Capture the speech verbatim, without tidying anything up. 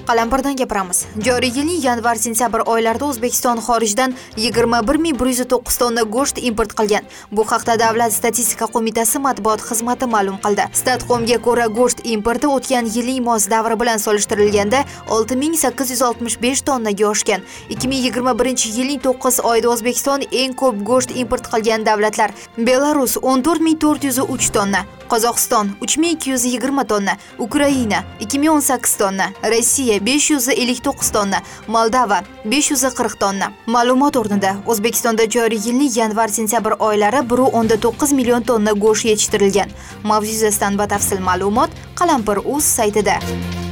Qalampirdan gapiramiz. Joriy yilning yanvar-sentyabr oylarida O'zbekiston xorijdan yigirma bir ming bir yuz to'qqiz tonna go'sht import qilgan. Bu haqda Davlat statistika qo'mitasi matbuot xizmati ma'lum qildi. Statcomga ko'ra, go'sht importi o'tgan yilning mos davri bilan solishtirilganda olti ming sakkiz yuz oltmish besh tonnaga oshgan. ikki ming yigirma birinchi yilning to'qqiz oyida O'zbekiston eng ko'p go'sht import qilgan davlatlar: Belarus o'n to'rt ming to'rt yuz uch tonna, Qozog'iston uch ming ikki yuz yigirma tonna, Ukraina ikki ming o'n sakkiz tonna, Rossiya besh yuz ellik to'qqiz tonna, Moldova besh yuz qirq tonna. Ma'lumot o'rnida O'zbekistonda joriy yilning yanvar-sentyabr oylari bir nuqta to'qqiz million tonna go'sht yetishtirilgan. Mavzu yuzasidan batafsil ma'lumot Qalampir.uz saytida.